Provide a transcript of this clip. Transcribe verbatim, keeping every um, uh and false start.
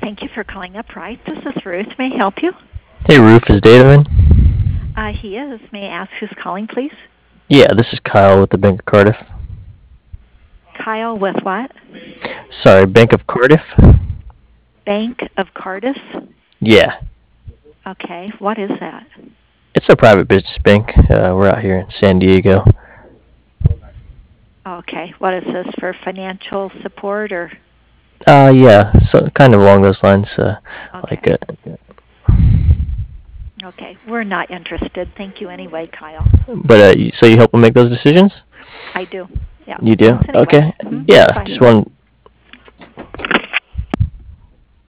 Thank you for calling Upright. This is Ruth. May I help you? Hey, Roof, is Dave in? Uh, he is. May I ask who's calling, please? Yeah, this is Kyle with the Bank of Cardiff. Kyle with what? Sorry, Bank of Cardiff? Bank of Cardiff? Yeah, Okay, what is that? it's a private business bank. Uh, we're out here in San Diego. Okay, what is this, for financial support or? Uh, yeah, so kind of along those lines. Uh, like, Okay. uh, Okay, we're not interested. Thank you anyway, Kyle. but uh, you- so you help them make those decisions? I do. Yeah, You do? thanks anyway. Okay. Mm-hmm. Yeah, Bye-bye. just one